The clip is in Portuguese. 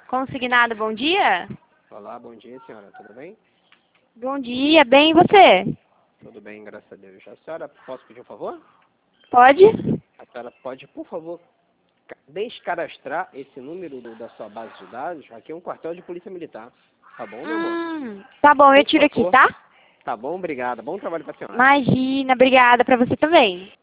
Consignado, bom dia? Olá, bom dia, senhora. Tudo bem? Bom dia, bem e você? Tudo bem, graças a Deus. A senhora, posso pedir um favor? Pode? A senhora pode, por favor, descadastrar esse número da sua base de dados? Aqui é um quartel de polícia militar. Tá bom, meu amor? Tá bom, eu Por tiro aqui, favor. tá? Tá bom, obrigado. Bom trabalho pra senhora. Imagina, obrigada pra você também.